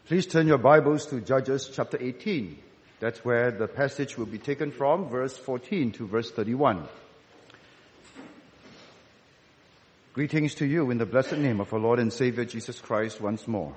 Please turn your Bibles to Judges chapter 18. That's where the passage will be taken from, verse 14 to verse 31. Greetings to you in the blessed name of our Lord and Savior Jesus Christ once more.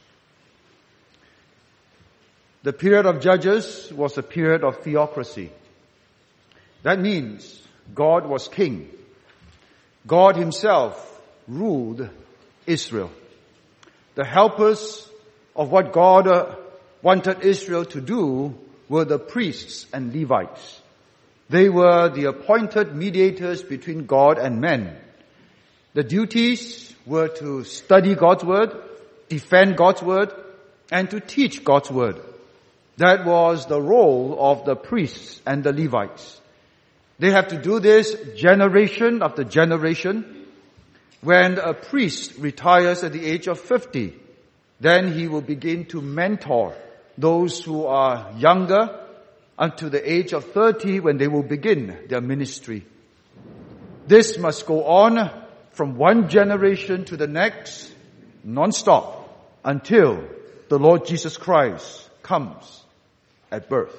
The period of Judges was a period of theocracy. That means God was king. God himself ruled Israel. The helpers of what God wanted Israel to do were the priests and Levites. They were the appointed mediators between God and men. The duties were to study God's word, defend God's word, and to teach God's word. That was the role of the priests and the Levites. They have to do this generation after generation. When a priest retires at the age of 50, then he will begin to mentor those who are younger until the age of 30 when they will begin their ministry. This must go on from one generation to the next, non-stop, until the Lord Jesus Christ comes at birth.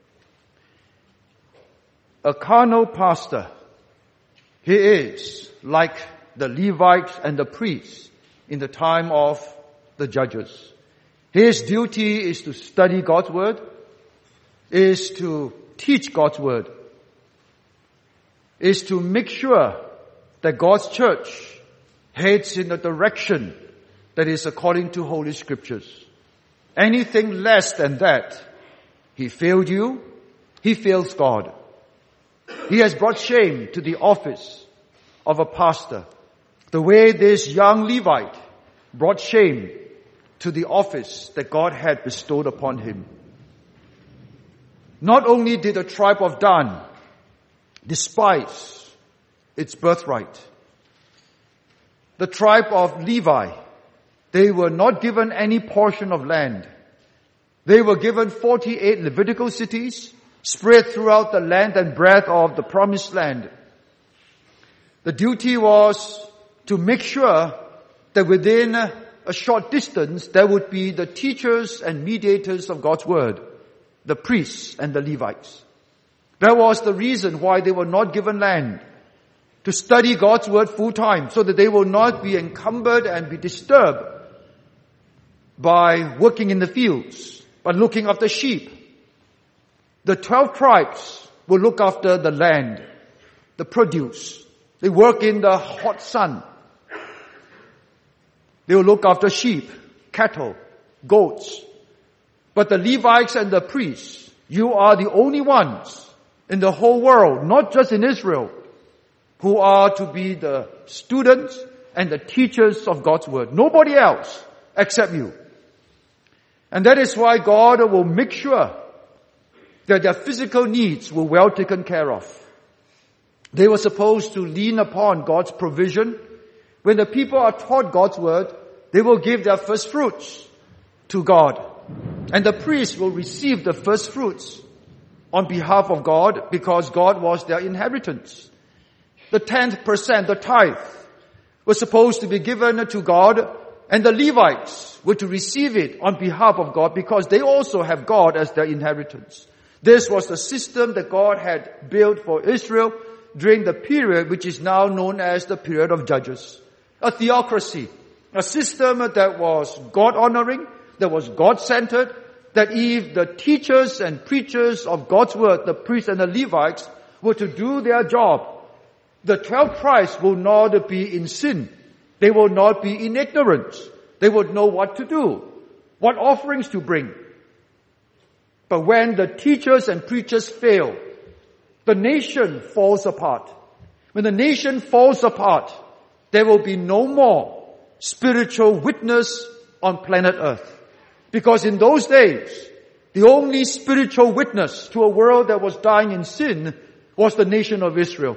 A carnal pastor, he is like the Levites and the priests in the time of the judges. His duty is to study God's word, is to teach God's word, is to make sure that God's church heads in the direction that is according to Holy Scriptures. Anything less than that, he failed you, he fails God. He has brought shame to the office of a pastor. The way this young Levite brought shame to the office that God had bestowed upon him. Not only did the tribe of Dan despise its birthright, the tribe of Levi, they were not given any portion of land. They were given 48 Levitical cities spread throughout the length and breadth of the promised land. The duty was to make sure that within a short distance there would be the teachers and mediators of God's word, the priests and the Levites. That was the reason why they were not given land, to study God's word full time, so that they will not be encumbered and be disturbed by working in the fields, but looking after sheep. The 12 tribes will look after the land, the produce. They work in the hot sun. They will look after sheep, cattle, goats. But the Levites and the priests, you are the only ones in the whole world, not just in Israel, who are to be the students and the teachers of God's word. Nobody else except you. And that is why God will make sure that their physical needs were well taken care of. They were supposed to lean upon God's provision. When the people are taught God's word, they will give their first fruits to God. And the priests will receive the first fruits on behalf of God because God was their inheritance. The 10%, the tithe, was supposed to be given to God, and the Levites were to receive it on behalf of God because they also have God as their inheritance. This was the system that God had built for Israel during the period which is now known as the period of Judges. A theocracy, a system that was God-honoring, that was God-centered, that if the teachers and preachers of God's word, the priests and the Levites, were to do their job, the 12 tribes will not be in sin. They will not be in ignorance. They would know what to do, what offerings to bring. But when the teachers and preachers fail, the nation falls apart. When the nation falls apart, there will be no more spiritual witness on planet Earth. Because in those days, the only spiritual witness to a world that was dying in sin was the nation of Israel.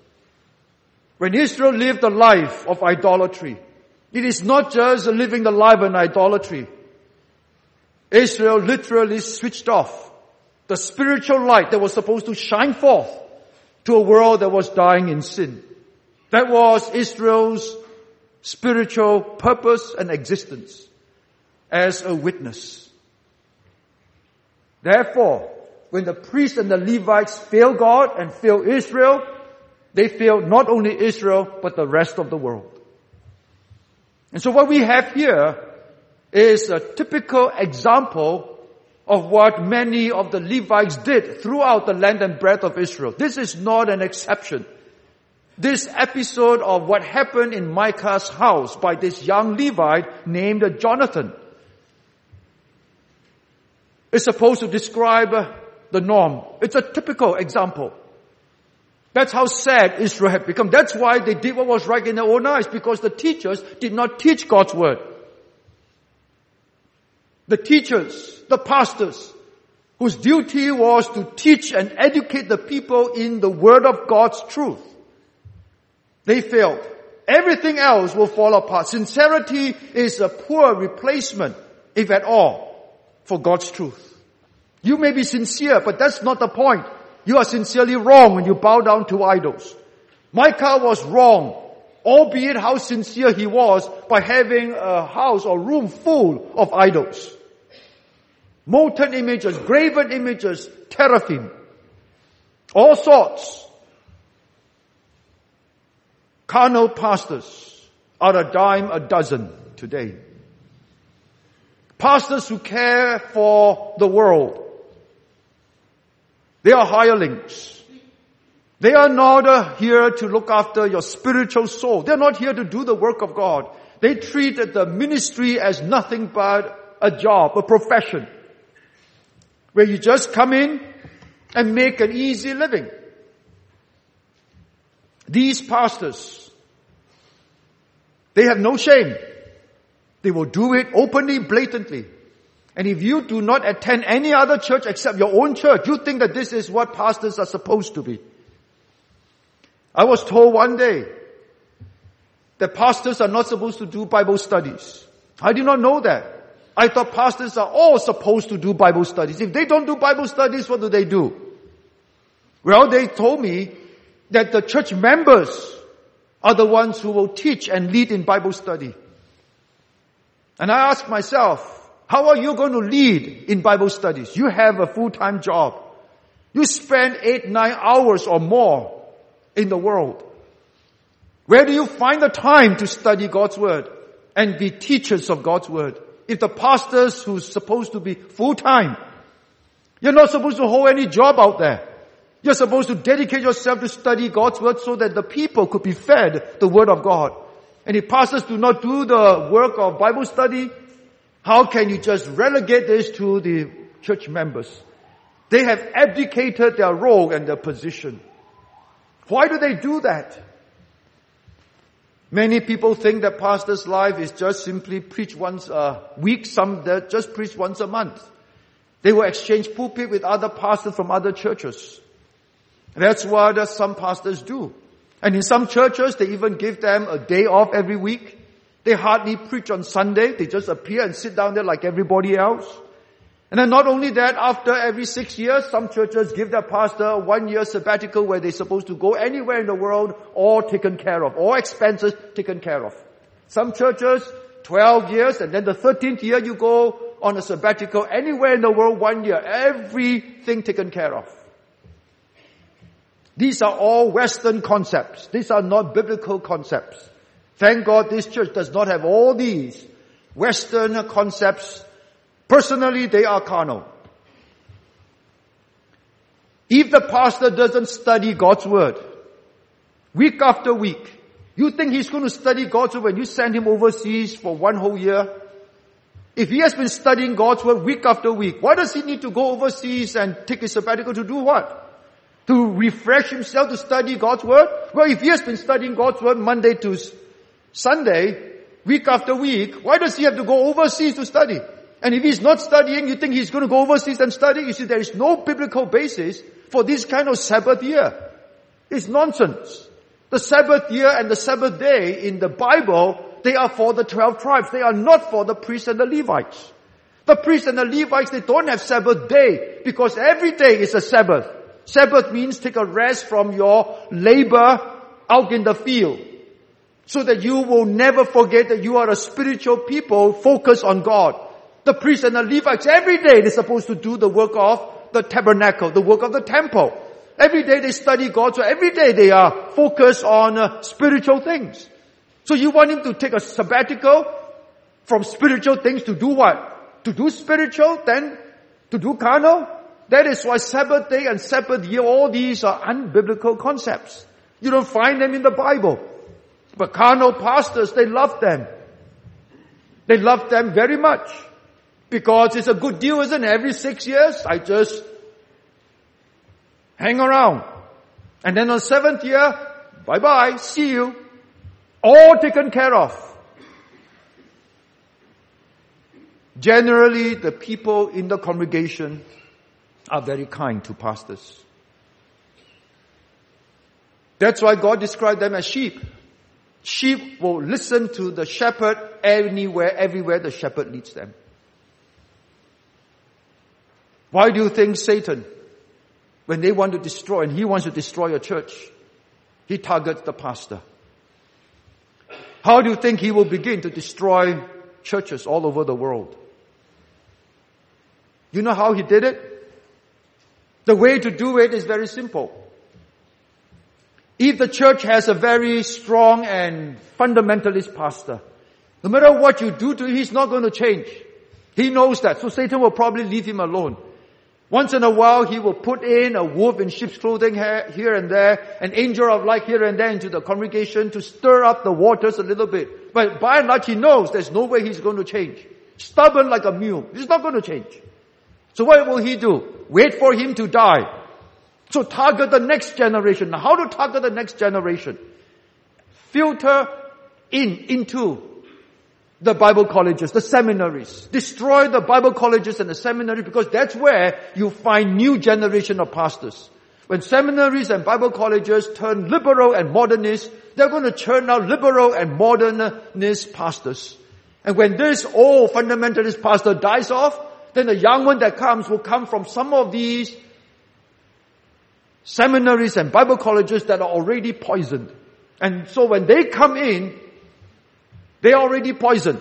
When Israel lived a life of idolatry, it is not just living the life in idolatry. Israel literally switched off the spiritual light that was supposed to shine forth to a world that was dying in sin. That was Israel's spiritual purpose and existence. as a witness. Therefore, when the priests and the Levites fail God and fail Israel, they fail not only Israel, but the rest of the world. And so what we have here is a typical example of what many of the Levites did throughout the length and breadth of Israel. This is not an exception. This episode of what happened in Micah's house by this young Levite named Jonathan is supposed to describe the norm. It's a typical example. That's how sad Israel had become. That's why they did what was right in their own eyes, because the teachers did not teach God's word. The teachers, the pastors, whose duty was to teach and educate the people in the word of God's truth, they failed. Everything else will fall apart. Sincerity is a poor replacement, if at all, for God's truth. You may be sincere, but that's not the point. You are sincerely wrong when you bow down to idols. Micah was wrong, albeit how sincere he was by having a house or room full of idols. Molten images, graven images, teraphim, all sorts. Carnal pastors are a dime a dozen today. Pastors who care for the world. They are hirelings. They are not here to look after your spiritual soul. They're not here to do the work of God. They treat the ministry as nothing but a job, a profession, where you just come in and make an easy living. These pastors, they have no shame. They will do it openly, blatantly. And if you do not attend any other church except your own church, you think that this is what pastors are supposed to be. I was told one day that pastors are not supposed to do Bible studies. I did not know that. I thought pastors are all supposed to do Bible studies. If they don't do Bible studies, what do? Well, they told me that the church members are the ones who will teach and lead in Bible study. And I asked myself, how are you going to lead in Bible studies? You have a full-time job. You spend 8-9 hours or more in the world. Where do you find the time to study God's word and be teachers of God's word? If the pastors who's supposed to be full-time, you're not supposed to hold any job out there. You're supposed to dedicate yourself to study God's word so that the people could be fed the word of God. And if pastors do not do the work of Bible study, how can you just relegate this to the church members? They have abdicated their role and their position. Why do they do that? Many people think that pastor's life is just simply preach once a week, some that just preach once a month. They will exchange pulpit with other pastors from other churches. That's what some pastors do. And in some churches, they even give them a day off every week. They hardly preach on Sunday. They just appear and sit down there like everybody else. And then not only that, after every 6 years, some churches give their pastor a 1-year sabbatical where they're supposed to go anywhere in the world, all taken care of, all expenses taken care of. Some churches, 12 years, and then the 13th year you go on a sabbatical anywhere in the world, 1 year, everything taken care of. These are all Western concepts. These are not biblical concepts. Thank God this church does not have all these Western concepts. Personally, they are carnal. If the pastor doesn't study God's word, week after week, you think he's going to study God's word when you send him overseas for 1 whole year? If he has been studying God's word week after week, why does he need to go overseas and take a sabbatical to do what? To refresh himself to study God's word? Well, if he has been studying God's word Monday to Sunday, week after week, why does he have to go overseas to study? And if he's not studying, you think he's going to go overseas and study? You see, there is no biblical basis for this kind of Sabbath year. It's nonsense. The Sabbath year and the Sabbath day in the Bible, they are for the 12 tribes. They are not for the priests and the Levites. The priests and the Levites, they don't have Sabbath day because every day is a Sabbath. Sabbath means take a rest from your labor out in the field so that you will never forget that you are a spiritual people focused on God. The priests and the Levites, every day they're supposed to do the work of the tabernacle, the work of the temple. Every day they study God, so every day they are focused on spiritual things. So you want him to take a sabbatical from spiritual things to do what? To do spiritual, then to do carnal? That is why Sabbath day and Sabbath year, all these are unbiblical concepts. You don't find them in the Bible. But carnal pastors, they love them. They love them very much. Because it's a good deal, isn't it? Every 6 years, I just hang around. And then on 7th year, bye-bye, see you. All taken care of. Generally, the people in the congregation are very kind to pastors. That's why God described them as sheep. Sheep will listen to the shepherd everywhere the shepherd leads them. Why do you think Satan, when they want to destroy, and he wants to destroy a church, he targets the pastor? How do you think he will begin to destroy churches all over the world? You know how he did it? The way to do it is very simple. If the church has a very strong and fundamentalist pastor, no matter what you do to him, he's not going to change. He knows that. So Satan will probably leave him alone. Once in a while, he will put in a wolf in sheep's clothing here and there, an angel of light here and there into the congregation to stir up the waters a little bit. But by and large, he knows there's no way he's going to change. Stubborn like a mule. He's not going to change. So what will he do? Wait for him to die. So target the next generation. Now, how to target the next generation? Filter into the Bible colleges, the seminaries. Destroy the Bible colleges and the seminaries, because that's where you find new generation of pastors. When seminaries and Bible colleges turn liberal and modernist, they're going to churn out liberal and modernist pastors. And when this old fundamentalist pastor dies off, then the young one that comes will come from some of these seminaries and Bible colleges that are already poisoned. And so when they come in, they're already poisoned.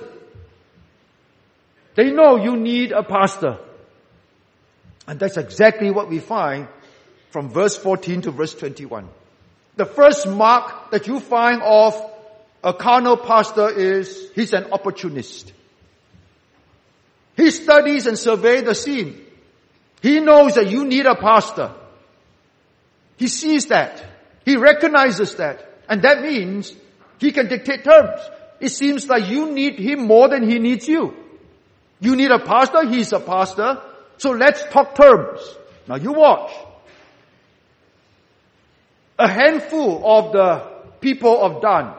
They know you need a pastor. And that's exactly what we find from verse 14 to verse 21. The first mark that you find of a carnal pastor is he's an opportunist. He studies and surveys the scene. He knows that you need a pastor. He sees that. He recognizes that. And that means he can dictate terms. It seems like you need him more than he needs you. You need a pastor, he's a pastor. So let's talk terms. Now you watch. A handful of the people of Dan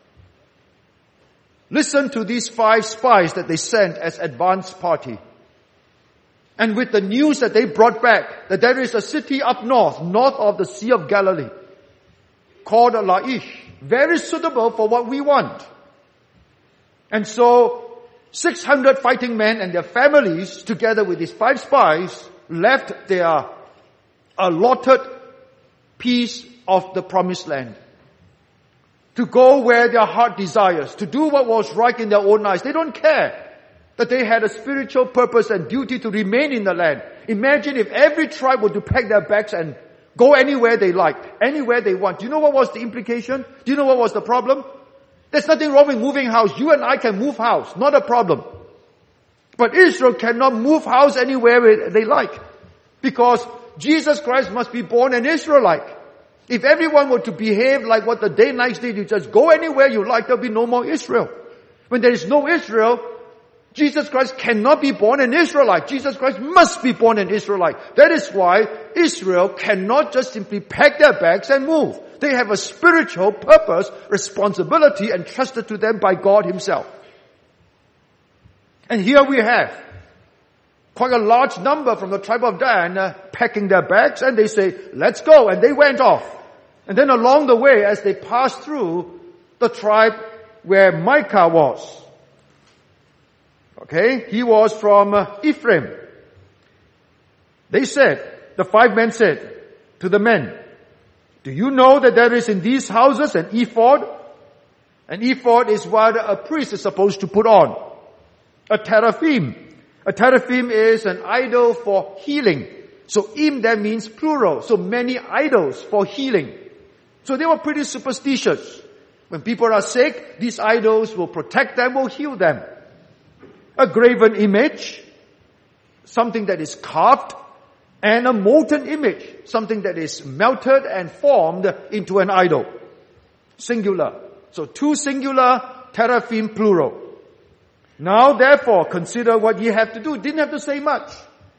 listen to these 5 spies that they sent as advance party. And with the news that they brought back, that there is a city up north of the Sea of Galilee, called Laish, very suitable for what we want. And so 600 fighting men and their families, together with these 5 spies, left their allotted piece of the promised land to go where their heart desires, to do what was right in their own eyes. They don't care that they had a spiritual purpose and duty to remain in the land. Imagine if every tribe were to pack their bags and go anywhere they liked, anywhere they want. Do you know what was the implication? Do you know what was the problem? There's nothing wrong with moving house. You and I can move house. Not a problem. But Israel cannot move house anywhere they like. Because Jesus Christ must be born an Israelite. If everyone were to behave like what the Danites did, you just go anywhere you like, there'll be no more Israel. When there is no Israel, Jesus Christ cannot be born an Israelite. Jesus Christ must be born an Israelite. That is why Israel cannot just simply pack their bags and move. They have a spiritual purpose, responsibility entrusted to them by God Himself. And here we have quite a large number from the tribe of Dan packing their bags, and they say, let's go. And they went off. And then along the way, as they passed through the tribe where Micah was, okay, he was from Ephraim. They said, the 5 men said to the men, do you know that there is in these houses an ephod? An ephod is what a priest is supposed to put on. A teraphim. A teraphim is an idol for healing. So im there means plural. So many idols for healing. So they were pretty superstitious. When people are sick, these idols will protect them, will heal them. A graven image, something that is carved, and a molten image, something that is melted and formed into an idol. Singular. So two singular, teraphim plural. Now therefore, consider what ye have to do. Didn't have to say much.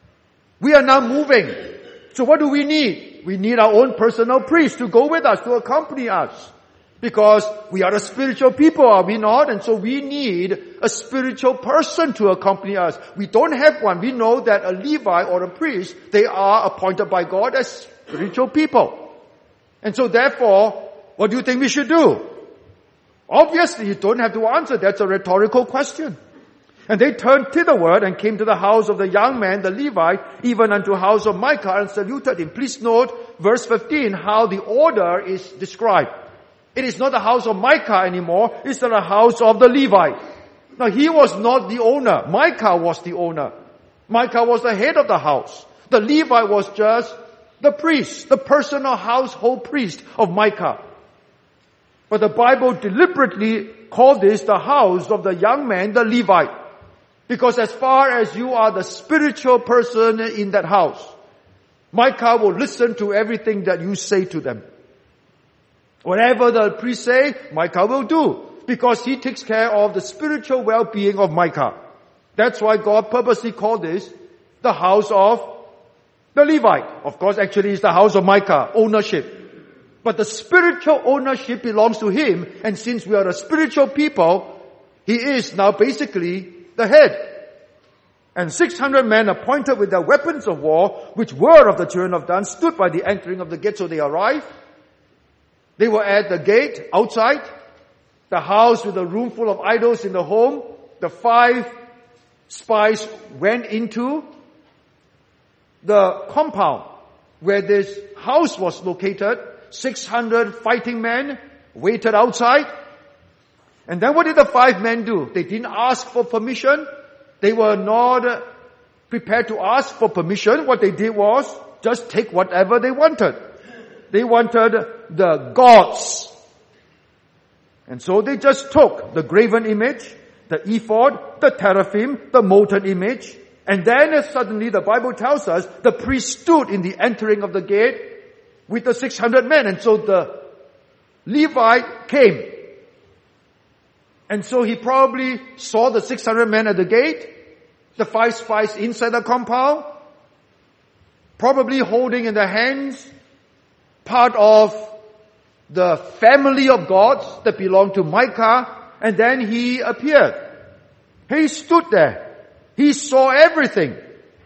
We are now moving. So what do we need? We need our own personal priest to go with us, to accompany us. Because we are a spiritual people, are we not? And so we need a spiritual person to accompany us. We don't have one. We know that a Levite or a priest, they are appointed by God as spiritual people. And so therefore, what do you think we should do? Obviously, you don't have to answer. That's a rhetorical question. And they turned thitherward and came to the house of the young man, the Levite, even unto the house of Micah, and saluted him. Please note, verse 15, how the order is described. It is not the house of Micah anymore. It's the house of the Levite. Now, he was not the owner. Micah was the owner. Micah was the head of the house. The Levite was just the priest, the personal household priest of Micah. But the Bible deliberately called this the house of the young man, the Levite. Because as far as you are the spiritual person in that house, Micah will listen to everything that you say to them. Whatever the priest say, Micah will do. Because he takes care of the spiritual well-being of Micah. That's why God purposely called this the house of the Levite. Of course, actually it's the house of Micah, ownership. But the spiritual ownership belongs to him. And since we are a spiritual people, he is now basically the head. And 600 men appointed with their weapons of war, which were of the children of Dan, stood by the entering of the gate. So they arrived. They were at the gate outside, the house with a room full of idols in the home. The 5 spies went into the compound where this house was located. 600 fighting men waited outside. And then what did the 5 men do? They didn't ask for permission. They were not prepared to ask for permission. What they did was just take whatever they wanted. They wanted the gods. And so they just took the graven image, the ephod, the teraphim, the molten image. And then suddenly the Bible tells us the priest stood in the entering of the gate with the 600 men. And so the Levite came. And so he probably saw the 600 men at the gate, the 5 spies inside the compound, probably holding in their hands part of the family of gods that belonged to Micah, and then he appeared. He stood there. He saw everything.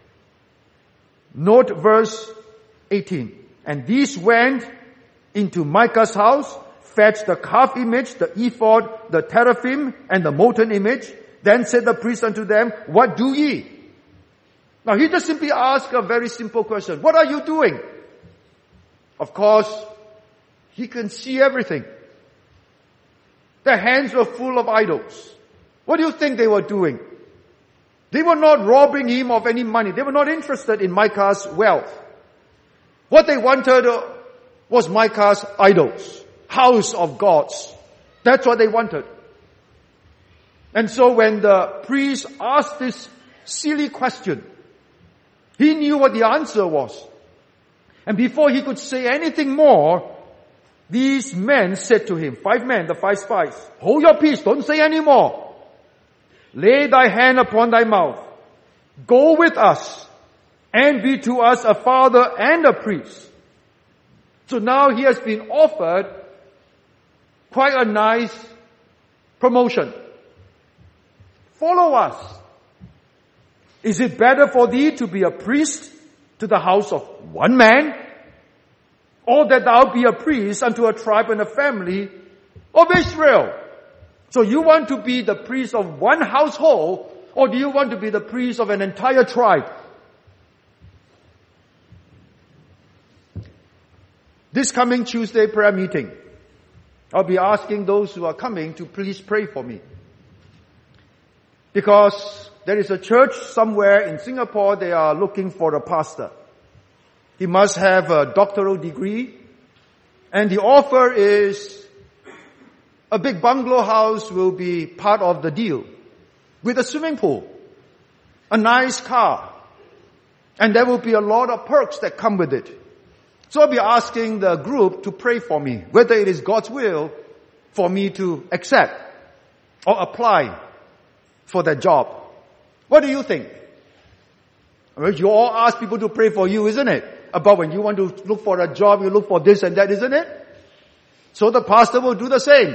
Note verse 18. And these went into Micah's house, fetched the carved image, the ephod, the teraphim, and the molten image. Then said the priest unto them, what do ye? Now he just simply asked a very simple question. What are you doing? Of course, he can see everything. Their hands were full of idols. What do you think they were doing? They were not robbing him of any money. They were not interested in Micah's wealth. What they wanted was Micah's idols, house of gods. That's what they wanted. And so when the priest asked this silly question, he knew what the answer was. And before he could say anything more, these men said to him, 5 men, the 5 spies, hold your peace, don't say any more. Lay thy hand upon thy mouth. Go with us and be to us a father and a priest. So now he has been offered quite a nice promotion. Follow us. Is it better for thee to be a priest to the house of one man, or that thou be a priest unto a tribe and a family of Israel? So you want to be the priest of one household, or do you want to be the priest of an entire tribe? This coming Tuesday prayer meeting, I'll be asking those who are coming to please pray for me. Because there is a church somewhere in Singapore, they are looking for a pastor. He must have a doctoral degree. And the offer is a big bungalow house will be part of the deal. With a swimming pool. A nice car. And there will be a lot of perks that come with it. So I'll be asking the group to pray for me, whether it is God's will for me to accept or apply for that job. What do you think? You all ask people to pray for you, isn't it? About when you want to look for a job, you look for this and that, isn't it? So the pastor will do the same.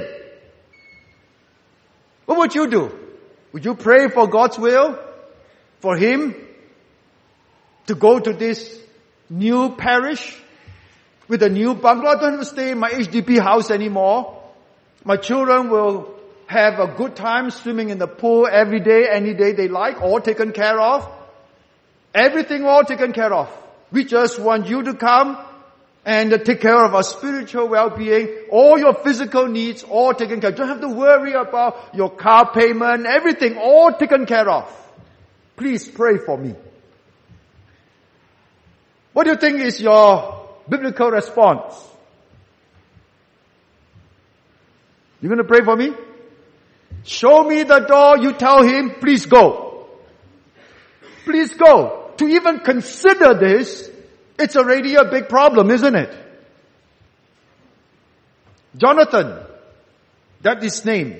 What would you do? Would you pray for God's will? For him to go to this new parish with a new bungalow? I don't have to stay in my HDB house anymore. My children will have a good time swimming in the pool every day, any day they like, all taken care of. Everything all taken care of. We just want you to come and take care of our spiritual well-being, all your physical needs, all taken care of. You don't have to worry about your car payment, everything, all taken care of. Please pray for me. What do you think is your biblical response? You going to pray for me? Show me the door, you tell him, please go. Please go. To even consider this, it's already a big problem, isn't it? Jonathan, that is his name.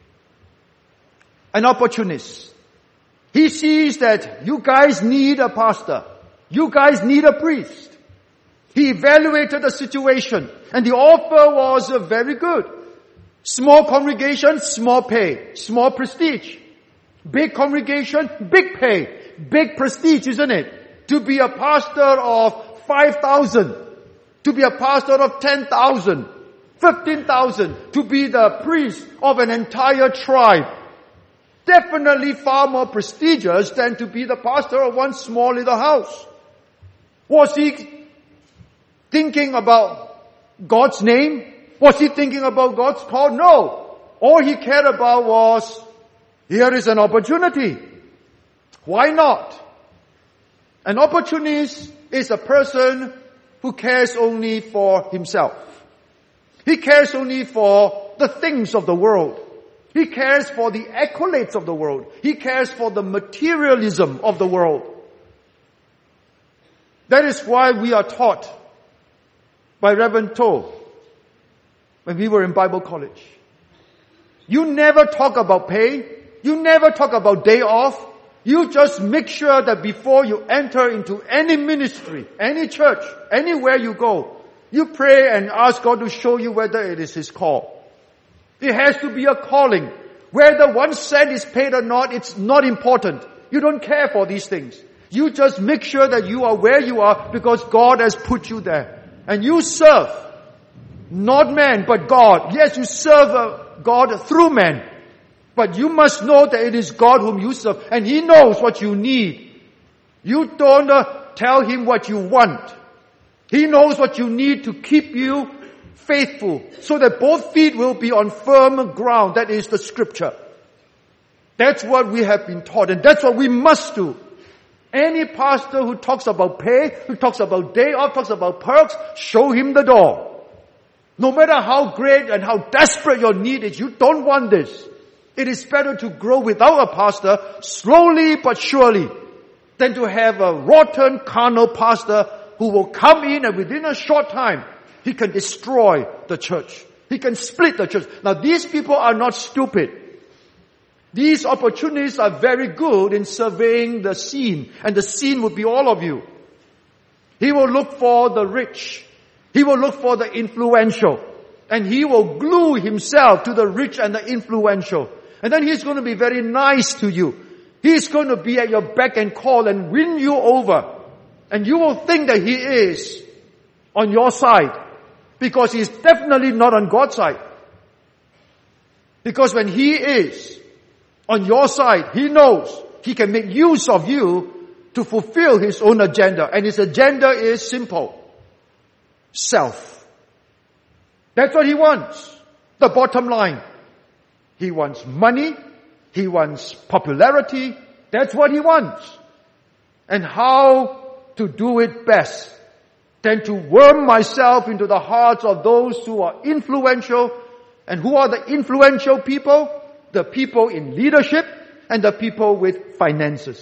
An opportunist. He sees that you guys need a pastor. You guys need a priest. He evaluated the situation and the offer was very good. Small congregation, small pay, small prestige. Big congregation, big pay, big prestige, isn't it? To be a pastor of 5,000, to be a pastor of 10,000, 15,000, to be the priest of an entire tribe. Definitely far more prestigious than to be the pastor of one small little house. Was he thinking about God's name? Was he thinking about God's call? No. All he cared about was, here is an opportunity. Why not? An opportunist is a person who cares only for himself. He cares only for the things of the world. He cares for the accolades of the world. He cares for the materialism of the world. That is why we are taught by Reverend Toh when we were in Bible college. You never talk about pay. You never talk about day off. You just make sure that before you enter into any ministry, any church, anywhere you go, you pray and ask God to show you whether it is His call. It has to be a calling. Whether 1 cent is paid or not, it's not important. You don't care for these things. You just make sure that you are where you are because God has put you there. And you serve, not man, but God. Yes, you serve God through man. But you must know that it is God whom you serve. And He knows what you need. You don't tell Him what you want. He knows what you need to keep you faithful, so that both feet will be on firm ground. That is the scripture. That's what we have been taught, and that's what we must do. Any pastor who talks about pay, who talks about day off, talks about perks, show him the door. No matter how great and how desperate your need is, you don't want this. It is better to grow without a pastor, slowly but surely, than to have a rotten carnal pastor who will come in and within a short time, he can destroy the church. He can split the church. Now these people are not stupid. These opportunists are very good in surveying the scene. And the scene would be all of you. He will look for the rich. He will look for the influential. And he will glue himself to the rich and the influential. And then he's going to be very nice to you. He's going to be at your beck and call and win you over. And you will think that he is on your side. Because he is definitely not on God's side. Because when he is on your side, he knows he can make use of you to fulfill his own agenda. And his agenda is simple. Self. That's what he wants. The bottom line. He wants money. He wants popularity. That's what he wants. And how to do it best than to worm myself into the hearts of those who are influential. And who are the influential people? The people in leadership and the people with finances.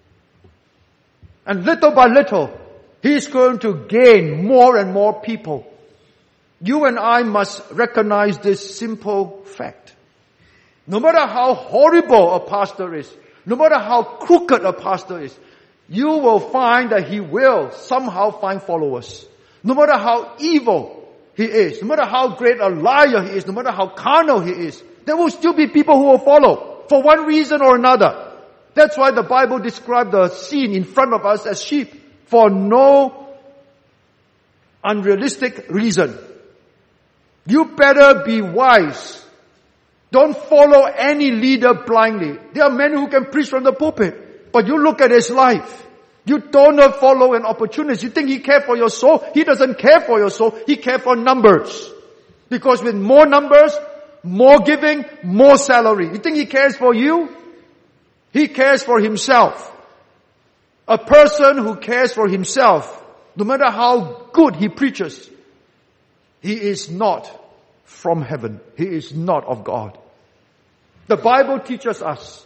And little by little, he's going to gain more and more people. You and I must recognize this simple fact. No matter how horrible a pastor is, no matter how crooked a pastor is, you will find that he will somehow find followers. No matter how evil he is, no matter how great a liar he is, no matter how carnal he is, there will still be people who will follow for one reason or another. That's why the Bible described the scene in front of us as sheep for no unrealistic reason. You better be wise. Don't follow any leader blindly. There are many who can preach from the pulpit, but you look at his life. You don't follow an opportunist. You think he cares for your soul? He doesn't care for your soul. He cares for numbers. Because with more numbers, more giving, more salary. You think he cares for you? He cares for himself. A person who cares for himself, no matter how good he preaches, he is not from heaven. He is not of God. The Bible teaches us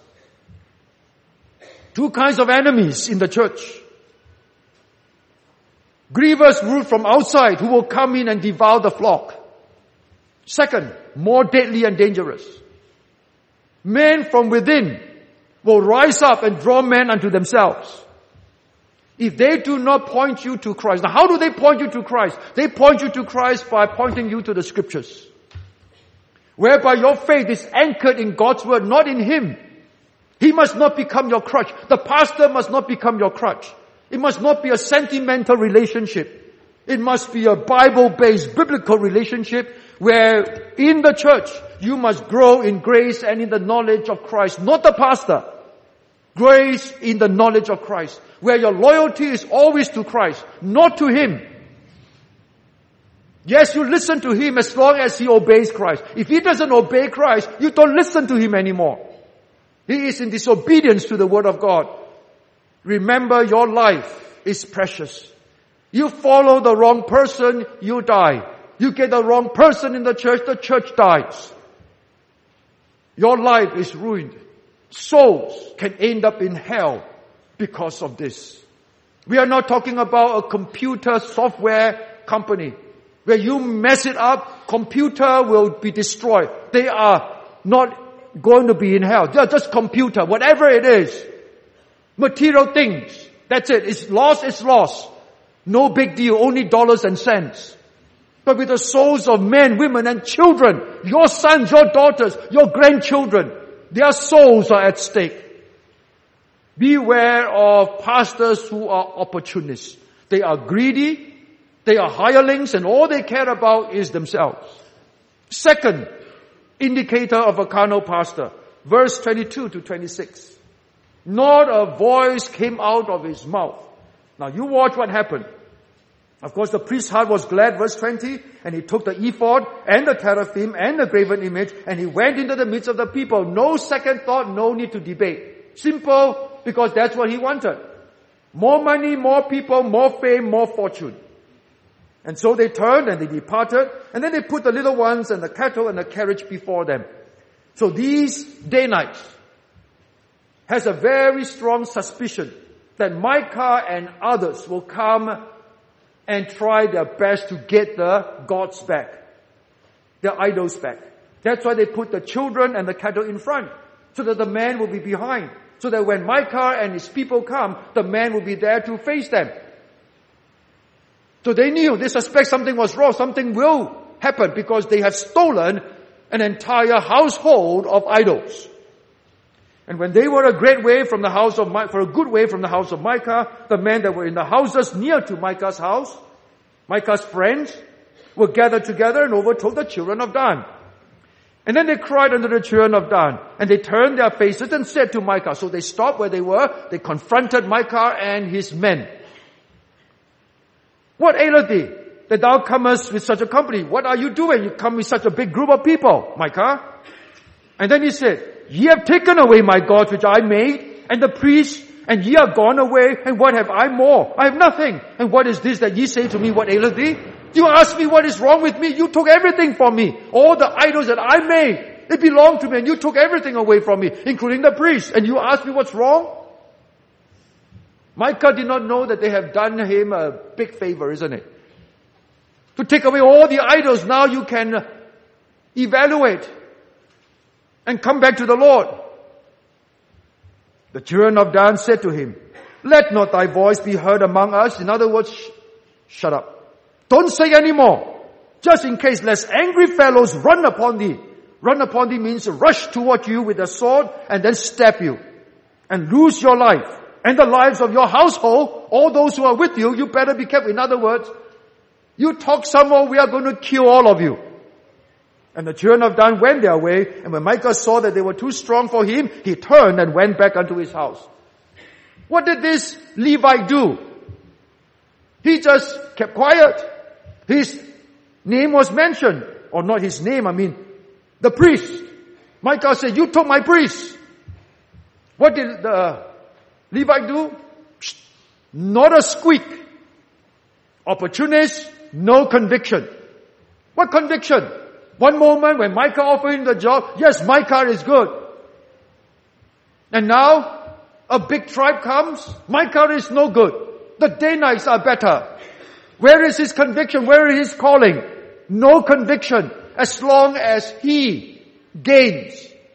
two kinds of enemies in the church. Grievous root from outside who will come in and devour the flock. Second, more deadly and dangerous. Men from within will rise up and draw men unto themselves. If they do not point you to Christ. Now how do they point you to Christ? They point you to Christ by pointing you to the scriptures. Whereby your faith is anchored in God's word, not in Him. He must not become your crutch. The pastor must not become your crutch. It must not be a sentimental relationship. It must be a Bible-based biblical relationship where in the church you must grow in grace and in the knowledge of Christ, not the pastor. Grace in the knowledge of Christ, where your loyalty is always to Christ, not to Him. Yes, you listen to Him as long as He obeys Christ. If He doesn't obey Christ, you don't listen to Him anymore. He is in disobedience to the Word of God. Remember, your life is precious. You follow the wrong person, you die. You get the wrong person in the church dies. Your life is ruined. Souls can end up in hell because of this. We are not talking about a computer software company where you mess it up, computer will be destroyed. They are not going to be in hell. They are just computer, whatever it is. Material things. That's it. It's lost. No big deal. Only dollars and cents. But with the souls of men, women, and children, your sons, your daughters, your grandchildren, their souls are at stake. Beware of pastors who are opportunists. They are greedy, they are hirelings, and all they care about is themselves. Second indicator of a carnal pastor, verse 22 to 26. Not a voice came out of his mouth. Now you watch what happened. Of course, the priest's heart was glad, verse 20, and he took the ephod and the teraphim and the graven image, and he went into the midst of the people. No second thought, no need to debate. Simple, because that's what he wanted. More money, more people, more fame, more fortune. And so they turned and they departed, and then they put the little ones and the cattle and the carriage before them. So these Danites has a very strong suspicion that Micah and others will come and try their best to get the gods back, their idols back. That's why they put the children and the cattle in front, so that the man will be behind. So that when Micah and his people come, the man will be there to face them. So they knew, they suspect something was wrong, something will happen, because they have stolen an entire household of idols. And when they were a great way from the house of Micah, for a good way from the house of Micah, the men that were in the houses near to Micah's house, Micah's friends, were gathered together and overtook the children of Dan. And then they cried unto the children of Dan, and they turned their faces and said to Micah. So they stopped where they were, they confronted Micah and his men. What aileth thee, that thou comest with such a company? What are you doing? You come with such a big group of people, Micah. And then he said, ye have taken away my gods which I made, and the priests, and ye are gone away, and what have I more? I have nothing. And what is this that ye say to me, what aileth thee? You ask me what is wrong with me? You took everything from me. All the idols that I made, they belong to me, and you took everything away from me, including the priests. And you ask me what's wrong? Micah did not know that they have done him a big favor, isn't it? To take away all the idols, now you can evaluate and come back to the Lord. The children of Dan said to him, let not thy voice be heard among us. In other words, shut up. Don't say any more. Just in case lest angry fellows run upon thee. Run upon thee means rush toward you with a sword and then stab you and lose your life and the lives of your household. All those who are with you, you better be careful. In other words, you talk some more, we are going to kill all of you. And the children of Dan went their way, and when Micah saw that they were too strong for him, he turned and went back unto his house. What did this Levite do? He just kept quiet. His name was mentioned, or not his name, I mean, the priest. Micah said, you took my priest. What did the Levite do? Not a squeak. Opportunist, no conviction. What conviction? One moment when Micah offered him the job, yes, Micah is good. And now, a big tribe comes, Micah is no good. The Danites are better. Where is his conviction? Where is his calling? No conviction, as long as he gains.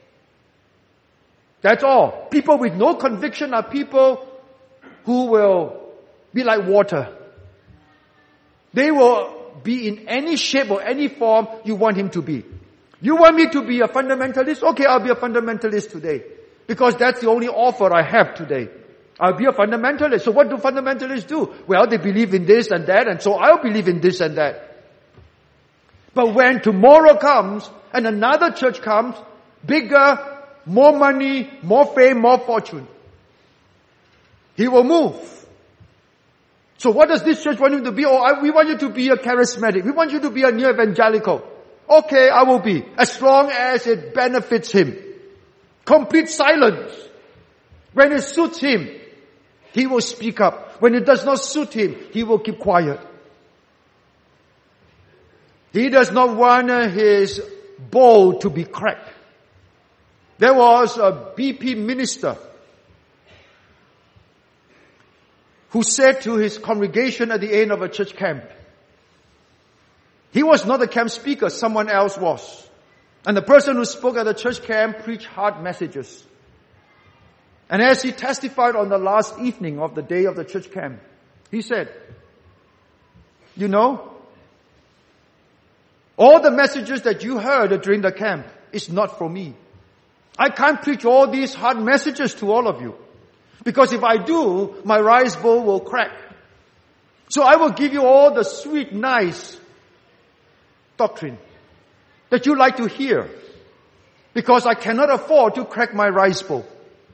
That's all. People with no conviction are people who will be like water. They will be in any shape or any form you want him to be. You want me to be a fundamentalist? Okay, I'll be a fundamentalist today. Because that's the only offer I have today. I'll be a fundamentalist. So what do fundamentalists do? Well, they believe in this and that, and so I'll believe in this and that. But when tomorrow comes, and another church comes, bigger, more money, more fame, more fortune, he will move. So what does this church want you to be? We want you to be a charismatic. We want you to be a new evangelical. Okay, I will be. As long as it benefits him. Complete silence. When it suits him, he will speak up. When it does not suit him, he will keep quiet. He does not want his bowl to be cracked. There was a BP minister who said to his congregation at the end of a church camp, he was not the camp speaker, someone else was. And the person who spoke at the church camp preached hard messages. And as he testified on the last evening of the day of the church camp, he said, you know, all the messages that you heard during the camp is not for me. I can't preach all these hard messages to all of you. Because if I do, my rice bowl will crack. So I will give you all the sweet, nice doctrine that you like to hear. Because I cannot afford to crack my rice bowl.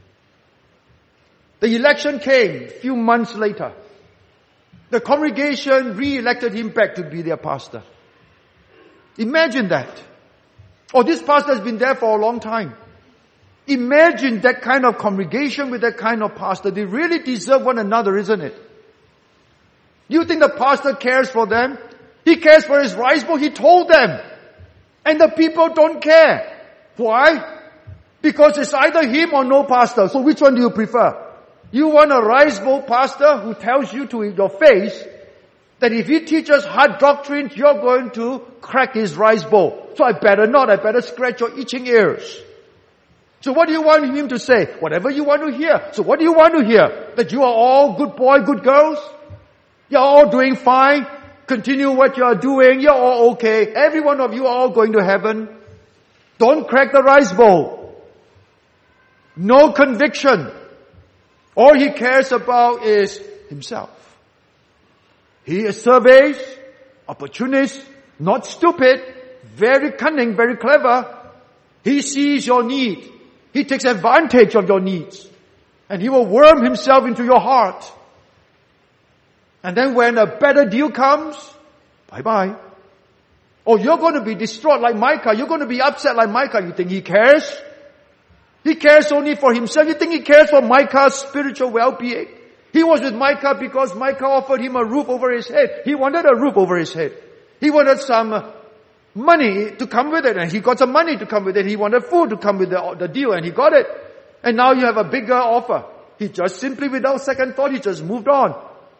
The election came a few months later. The congregation re-elected him back to be their pastor. Imagine that. Oh, this pastor has been there for a long time. Imagine that kind of congregation with that kind of pastor. They really deserve one another, isn't it? You think the pastor cares for them? He cares for his rice bowl. He told them. And the people don't care. Why? Because it's either him or no pastor. So which one do you prefer? You want a rice bowl pastor who tells you to your face that if he teaches hard doctrines, you're going to crack his rice bowl. So I better not. I better scratch your itching ears. So what do you want him to say? Whatever you want to hear. So what do you want to hear? That you are all good boy, good girls? You're all doing fine. Continue what you are doing. You're all okay. Every one of you are all going to heaven. Don't crack the rice bowl. No conviction. All he cares about is himself. He surveys, opportunist, not stupid, very cunning, very clever. He sees your need. He takes advantage of your needs. And he will worm himself into your heart. And then when a better deal comes, bye-bye. Or you're going to be distraught like Micah. You're going to be upset like Micah. You think he cares? He cares only for himself. You think he cares for Micah's spiritual well-being? He was with Micah because Micah offered him a roof over his head. He wanted a roof over his head. He wanted some money to come with it, and he got some money to come with it. He wanted food to come with the deal, and he got it. And now you have a bigger offer. He just simply, without second thought, he just moved on.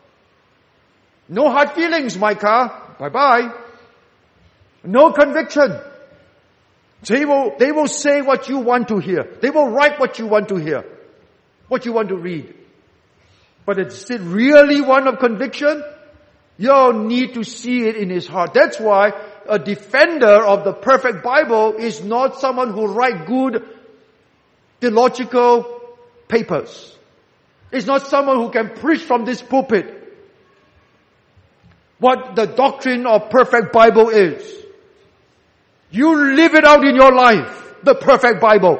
No hard feelings, Micah. Bye-bye. No conviction. They will say what you want to hear. They will write what you want to hear. What you want to read. But is it really one of conviction? You'll need to see it in his heart. That's why a defender of the perfect Bible is not someone who writes good theological papers. It's not someone who can preach from this pulpit what the doctrine of perfect Bible is. You live it out in your life, the perfect Bible.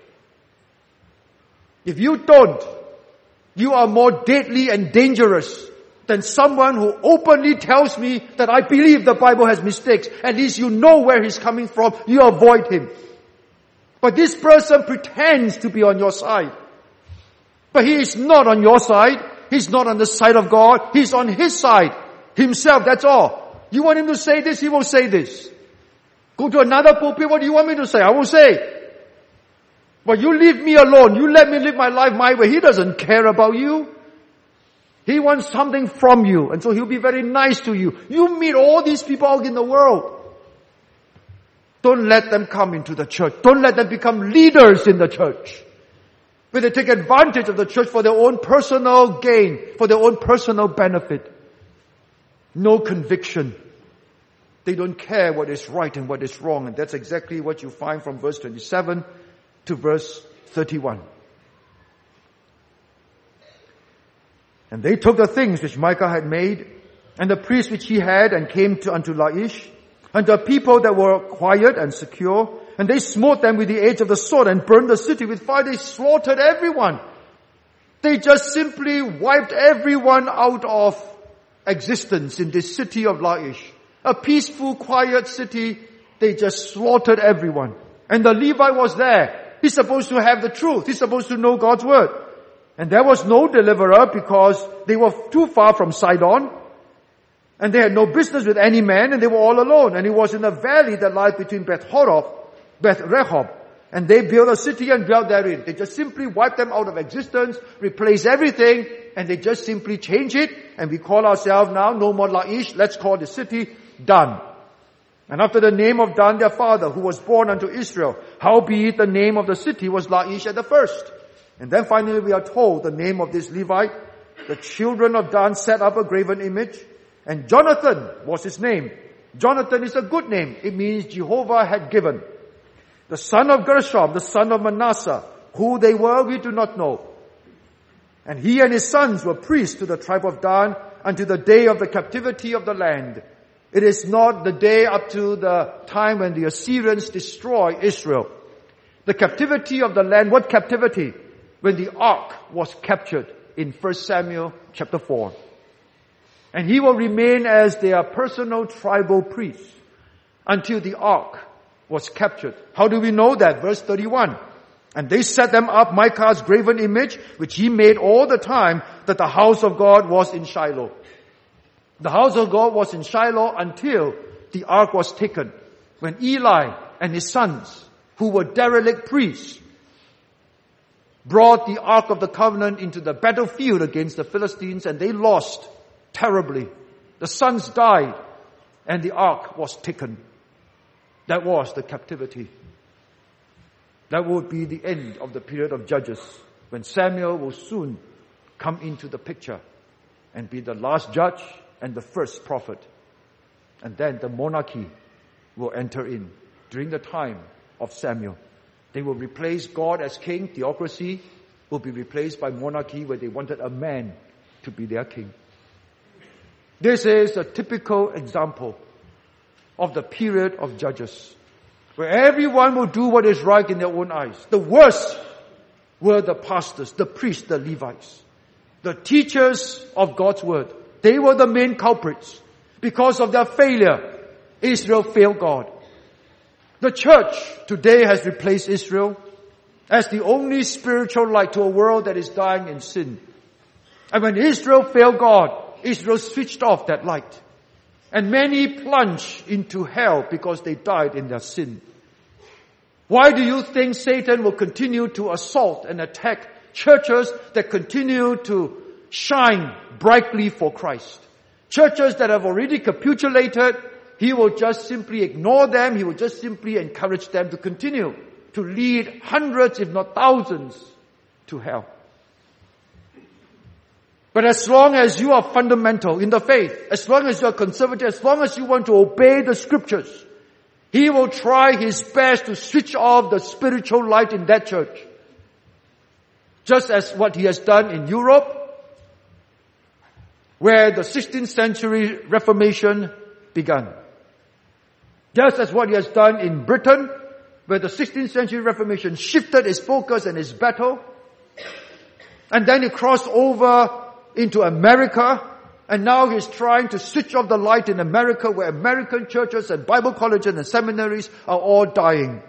If you don't, you are more deadly and dangerous than someone who openly tells me that I believe the Bible has mistakes. At least you know where he's coming from. You avoid him. But this person pretends to be on your side. But he is not on your side. He's not on the side of God. He's on his side. Himself, that's all. You want him to say this, he will say this. Go to another pulpit, what do you want me to say? I will say. But you leave me alone. You let me live my life my way. He doesn't care about you. He wants something from you. And so he'll be very nice to you. You meet all these people out in the world. Don't let them come into the church. Don't let them become leaders in the church. Where they take advantage of the church for their own personal gain, for their own personal benefit. No conviction. They don't care what is right and what is wrong. And that's exactly what you find from verse 27 to verse 31. And they took the things which Micah had made, and the priests which he had, and came unto Laish, and the people that were quiet and secure, and they smote them with the edge of the sword, and burned the city with fire. They slaughtered everyone. They just simply wiped everyone out of existence in this city of Laish. A peaceful, quiet city. They just slaughtered everyone. And the Levite was there. He's supposed to have the truth. He's supposed to know God's word. And there was no deliverer because they were too far from Sidon. And they had no business with any man, and they were all alone. And it was in a valley that lies between Beth Rehob. And they built a city and dwelt therein. They just simply wiped them out of existence, replaced everything, and they just simply changed it. And we call ourselves now, no more Laish, let's call the city Dan. And after the name of Dan their father, who was born unto Israel, howbeit the name of the city was Laish at the first. And then finally we are told the name of this Levite. The children of Dan set up a graven image, and Jonathan was his name. Jonathan is a good name. It means Jehovah had given. The son of Gershom, the son of Manasseh, who they were, we do not know. And he and his sons were priests to the tribe of Dan until the day of the captivity of the land. It is not the day up to the time when the Assyrians destroy Israel. The captivity of the land, what captivity? When the ark was captured in 1 Samuel chapter 4. And he will remain as their personal tribal priest until the ark was captured. How do we know that? Verse 31. And they set them up Micah's graven image, which he made all the time that the house of God was in Shiloh. The house of God was in Shiloh until the ark was taken. When Eli and his sons, who were derelict priests, brought the ark of the covenant into the battlefield against the Philistines, and they lost terribly. The sons died, and the ark was taken. That was the captivity. That would be the end of the period of Judges, when Samuel will soon come into the picture and be the last judge and the first prophet. And then the monarchy will enter in during the time of Samuel. They will replace God as king. Theocracy will be replaced by monarchy, where they wanted a man to be their king. This is a typical example of the period of Judges, where everyone will do what is right in their own eyes. The worst were the pastors, the priests, the Levites, the teachers of God's word. They were the main culprits because of their failure Israel failed God. The church today has replaced Israel as the only spiritual light to a world that is dying in sin. And when Israel failed God, Israel switched off that light. And many plunged into hell because they died in their sin. Why do you think Satan will continue to assault and attack churches that continue to shine brightly for Christ? Churches that have already capitulated, he will just simply ignore them. He will just simply encourage them to continue to lead hundreds, if not thousands, to hell. But as long as you are fundamental in the faith, as long as you are conservative, as long as you want to obey the scriptures, he will try his best to switch off the spiritual light in that church. Just as what he has done in Europe, where the 16th century Reformation began. Just as what he has done in Britain, where the 16th century Reformation shifted its focus and its battle. And then it crossed over into America, and now he's trying to switch off the light in America, where American churches and Bible colleges and seminaries are all dying.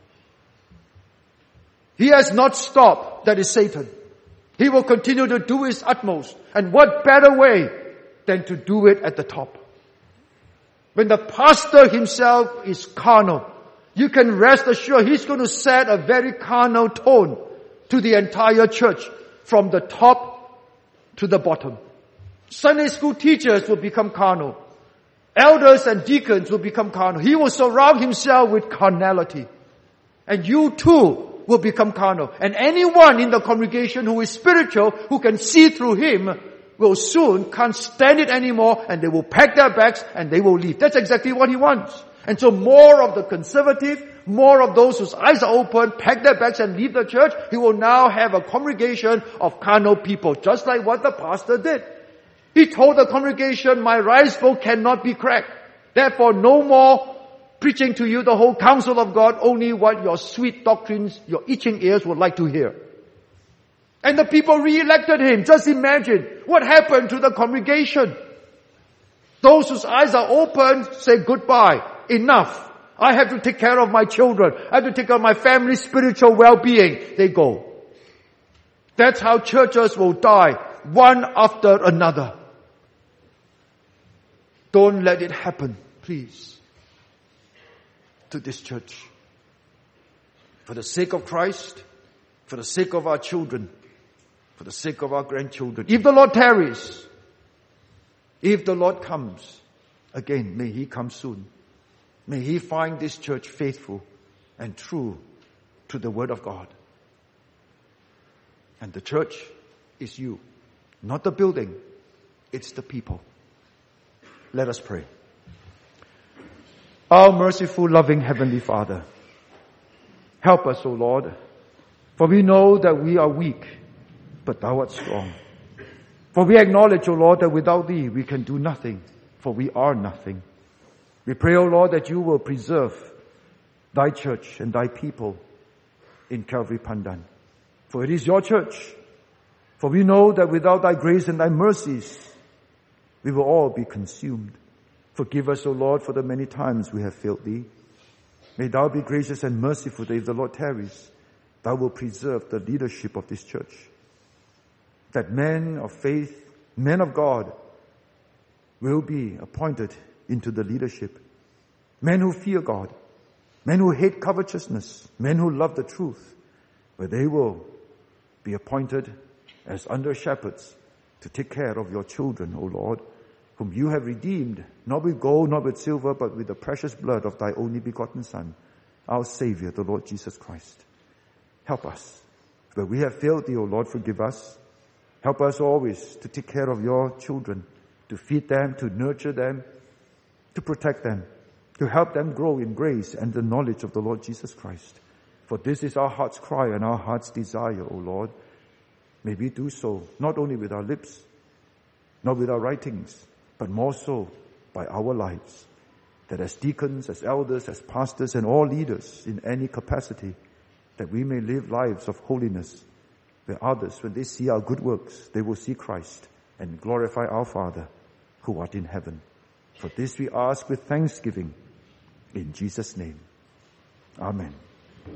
He has not stopped. That is Satan. He will continue to do his utmost. And what better way than to do it at the top? When the pastor himself is carnal, you can rest assured he's going to set a very carnal tone to the entire church from the top to the bottom. Sunday school teachers will become carnal. Elders and deacons will become carnal. He will surround himself with carnality. And you too will become carnal. And anyone in the congregation who is spiritual, who can see through him, will soon can't stand it anymore, and they will pack their bags and they will leave. That's exactly what he wants. And so more of the conservative, more of those whose eyes are open, pack their bags and leave the church. He will now have a congregation of carnal people, just like what the pastor did. He told the congregation, my rice bowl cannot be cracked. Therefore, no more preaching to you the whole counsel of God, only what your sweet doctrines, your itching ears would like to hear. And the people re-elected him. Just imagine what happened to the congregation. Those whose eyes are open say goodbye. Enough. I have to take care of my children. I have to take care of my family's spiritual well-being. They go. That's how churches will die, one after another. Don't let it happen, please, to this church. For the sake of Christ, for the sake of our children, for the sake of our grandchildren. If the Lord tarries, if the Lord comes, again, may He come soon. May He find this church faithful and true to the Word of God. And the church is you. Not the building, it's the people. Let us pray. Our merciful, loving Heavenly Father, help us, O Lord, for we know that we are weak, but Thou art strong. For we acknowledge, O Lord, that without Thee we can do nothing, for we are nothing. We pray, O Lord, that You will preserve Thy church and Thy people in Calvary Pandan. For it is Your church. For we know that without Thy grace and Thy mercies, we will all be consumed. Forgive us, O Lord, for the many times we have failed Thee. May Thou be gracious and merciful that if the Lord tarries, Thou will preserve the leadership of this church. That men of faith, men of God, will be appointed into the leadership. Men who fear God, men who hate covetousness, men who love the truth, where they will be appointed as under shepherds to take care of Your children, O Lord, whom You have redeemed, not with gold, not with silver, but with the precious blood of Thy only begotten Son, our Savior, the Lord Jesus Christ. Help us. Where we have failed Thee, O Lord, forgive us. Help us always to take care of Your children, to feed them, to nurture them, to protect them, to help them grow in grace and the knowledge of the Lord Jesus Christ. For this is our heart's cry and our heart's desire, O Lord. May we do so, not only with our lips, not with our writings, but more so by our lives. That as deacons, as elders, as pastors, and all leaders in any capacity, that we may live lives of holiness, where others, when they see our good works, they will see Christ and glorify our Father who art in heaven. For this we ask with thanksgiving In Jesus' name. Amen.